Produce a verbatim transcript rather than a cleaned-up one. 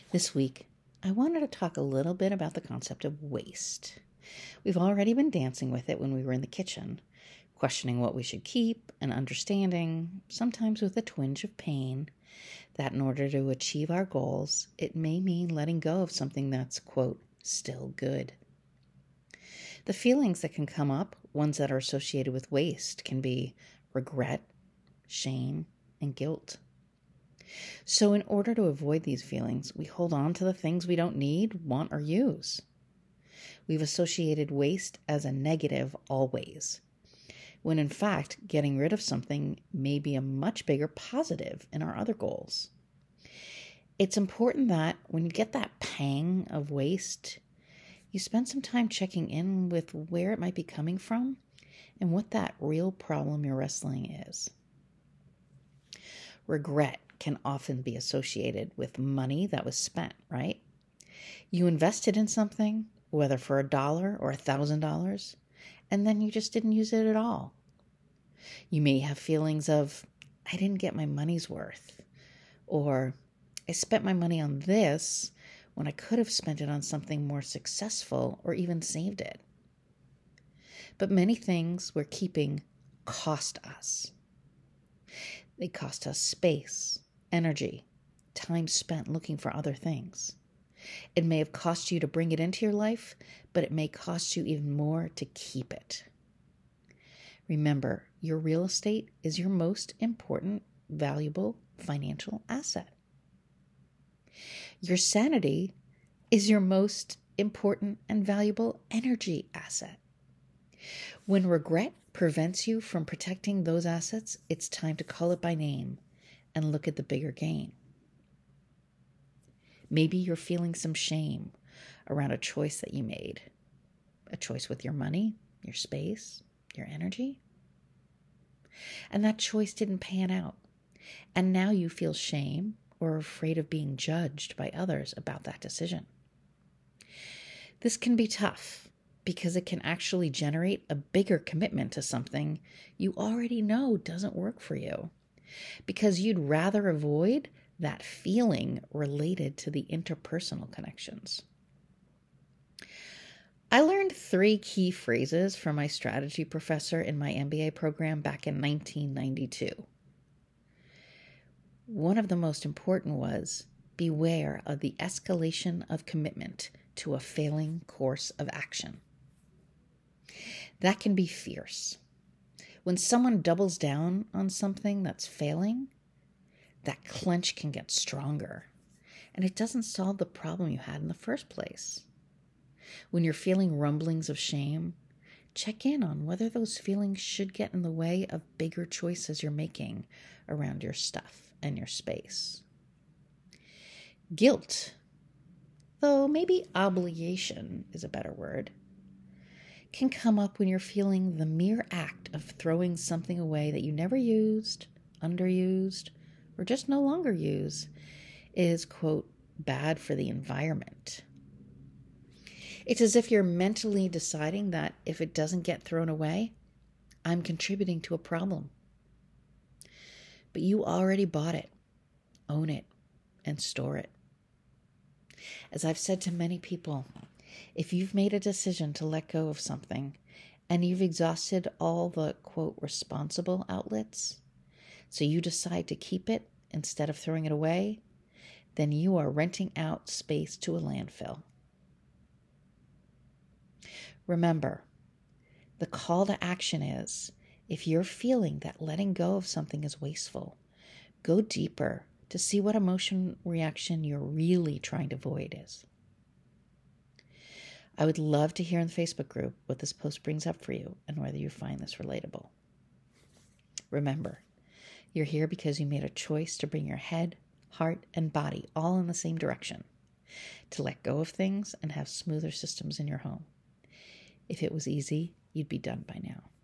This week, I wanted to talk a little bit about the concept of waste. We've already been dancing with it when we were in the kitchen, questioning what we should keep and understanding, sometimes with a twinge of pain, that in order to achieve our goals, it may mean letting go of something that's, quote, still good. The feelings that can come up, ones that are associated with waste, can be regret, shame, and guilt. So in order to avoid these feelings, we hold on to the things we don't need, want, or use. We've associated waste as a negative always, when in fact, getting rid of something may be a much bigger positive in our other goals. It's important that when you get that pang of waste, you spend some time checking in with where it might be coming from and what that real problem you're wrestling is. Regret can often be associated with money that was spent, right? You invested in something, whether for a dollar or a thousand dollars, and then you just didn't use it at all. You may have feelings of, I didn't get my money's worth, or I spent my money on this when I could have spent it on something more successful or even saved it. But many things we're keeping cost us. They cost us space, energy, time spent looking for other things. It may have cost you to bring it into your life, but it may cost you even more to keep it. Remember, your real estate is your most important, valuable financial asset. Your sanity is your most important and valuable energy asset. When regret prevents you from protecting those assets, it's time to call it by name and look at the bigger game. Maybe you're feeling some shame around a choice that you made, a choice with your money, your space, your energy. And that choice didn't pan out. And now you feel shame or afraid of being judged by others about that decision. This can be tough because it can actually generate a bigger commitment to something you already know doesn't work for you, because you'd rather avoid that feeling related to the interpersonal connections. I learned three key phrases from my strategy professor in my M B A program back in nineteen ninety-two. One of the most important was, beware of the escalation of commitment to a failing course of action. That can be fierce. When someone doubles down on something that's failing, that clench can get stronger, and it doesn't solve the problem you had in the first place. When you're feeling rumblings of shame, check in on whether those feelings should get in the way of bigger choices you're making around your stuff and your space. Guilt, though maybe obligation is a better word, can come up when you're feeling the mere act of throwing something away that you never used, underused, or just no longer use is, quote, bad for the environment. It's as if you're mentally deciding that if it doesn't get thrown away, I'm contributing to a problem. But you already bought it, own it, and store it. As I've said to many people, if you've made a decision to let go of something and you've exhausted all the, quote, responsible outlets, so you decide to keep it instead of throwing it away, then you are renting out space to a landfill. Remember, the call to action is, if you're feeling that letting go of something is wasteful, go deeper to see what emotion reaction you're really trying to avoid is. I would love to hear in the Facebook group what this post brings up for you and whether you find this relatable. Remember, you're here because you made a choice to bring your head, heart, and body all in the same direction, to let go of things and have smoother systems in your home. If it was easy, you'd be done by now.